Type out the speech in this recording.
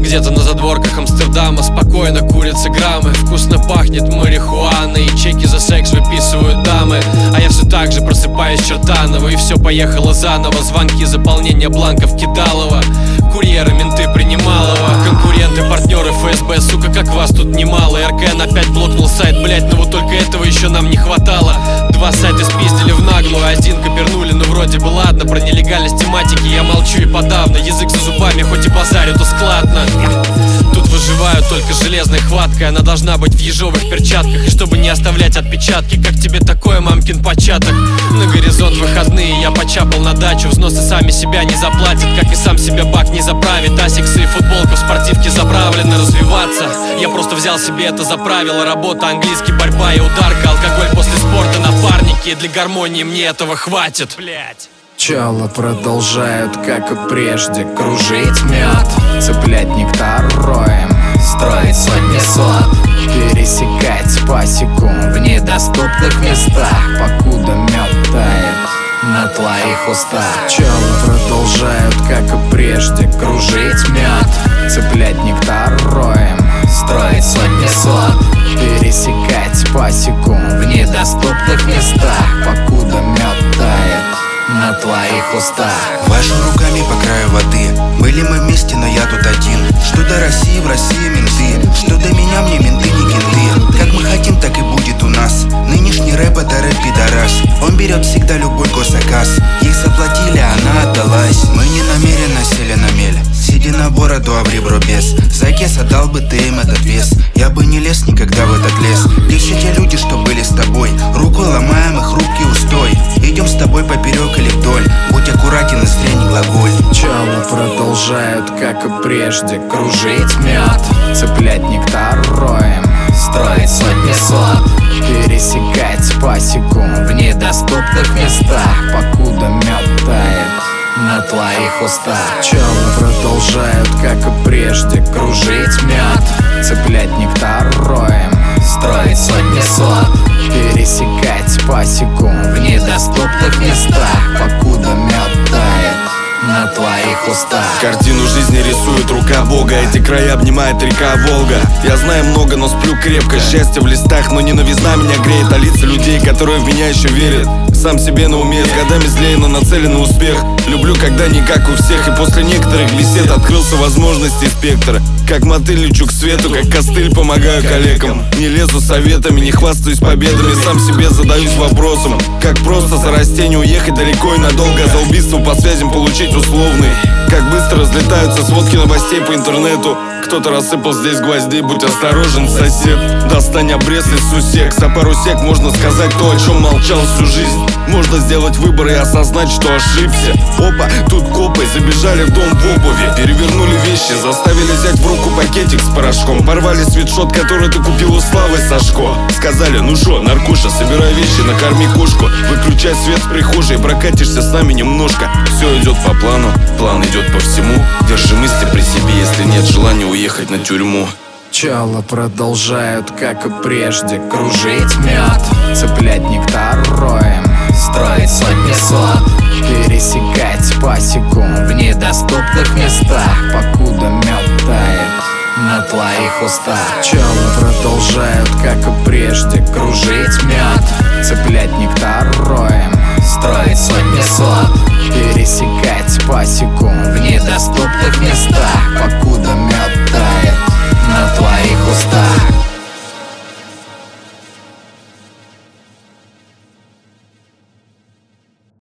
Где-то на задворках Амстердама спокойно курятся граммы, вкусно пахнет марихуаной, и чеки за секс выписывают дамы. А я все так же просыпаюсь чертаново, и все поехало заново. Звонки, заполнение бланков Кидалова, курьеры, менты Принималова, конкуренты, партнеры ФСБ, сука, как вас тут немало. РКН опять блокнул сайт, блять, но вот только этого еще нам не хватало. 2 сайта спиздили в наглую, 1 копернули, ну вроде бы ладно. Про нелегальность тематики я молчу и подавно. Язык за зубами, хоть и базарю, то складно. Тут выживают только железной хваткой. Она должна быть в ежовых перчатках, и чтобы не оставлять отпечатки. Как тебе такое, мамкин початок? На горизонт выходные я почапал на дачу. Взносы сами себя не заплатят, как и сам себя бак не заправит. Асиксы и футболка в спортивке заправлены. Развиваться я просто взял себе это за правило. Работа, английский, борьба и ударка. Алкоголь после спорта, напарники. Для гармонии мне этого хватит, блять. Чала продолжают, как и прежде, кружить мед, цеплять нектар роем, строить сотни сот, пересекать пасеку в недоступных местах, покуда мед тает на твоих устах. Чала продолжают, как и прежде, кружить мед, цеплять нектар роем, строить сотни сот, пересекать пасеку в недоступных местах, покуда мед тает на твоих устах. Вашими руками по краю воды были мы вместе, но я тут один. Что до России, в России менты, что до меня, мне менты не кенты. Как мы хотим, так и будет у нас. Нынешний рэп — это рэп-пидорас. Он берет всегда любой госзаказ. Ей заплатили, она отдалась. Мы не намеренно сели на мель, сиди на бороду, а в ребро без. Закес, отдал бы ты им этот вес. Я бы не лез никогда в этот лес. Где все те люди, что были с тобой? Рукой ломаем их хрупкий устой. Идем с тобой поперек или вдоль. Будь аккуратен и зря не глаголь. Чала продолжают, как и прежде, кружить мед, цеплять нектар роем, строить сотни сот, пересекать пасеку в недоступных местах, покуда мед тает на твоих устах. Чала продолжают, как и прежде, кружить мед, цеплять нектар роем, строить сотни сот, пересекать пасеку в недоступных местах, покуда мед тает на твоих устах. Картину жизни рисует рука Бога. Эти края обнимает река Волга. Я знаю много, но сплю крепко. Счастье в листах, но не новизна меня греет. А лица людей, которые в меня еще верят. Сам себе на уме, с годами злее, но нацелен на успех. Люблю, когда не как у всех. И после некоторых бесед открылся возможности спектр. Как мотыль лечу к свету, как костыль помогаю коллегам. Не лезу советами, не хвастаюсь победами. Сам себе задаюсь вопросом, как просто за растение уехать далеко и надолго. За убийство по связям получить условный. Как быстро разлетаются сводки новостей по интернету. Кто-то рассыпал здесь гвоздей, будь осторожен, сосед. Достань обрез из сусек. За пару сек можно сказать то, о чем молчал всю жизнь. Можно сделать выбор и осознать, что ошибся. Опа, тут копы забежали в дом в обуви. Перевернули вещи, заставили взять в руку пакетик с порошком. Порвали свитшот, который ты купил у Славы Сашко. Сказали, ну шо, наркуша, собирай вещи, накорми кошку. Выключай свет в прихожей, прокатишься с нами немножко. Все идет по плану, план идет по всему. Держи мысли при себе, если нет желания уехать на тюрьму. Чала продолжают, как и прежде, кружить мед, цеплять нектар роем, строить сотни сот, пересекать пасеку в недоступных местах, покуда мед тает на твоих устах. Чала продолжают, как и прежде, кружить мед, цеплять нектар роем, строить сотни сот, пересекать пасеку в недоступных местах, покуда мед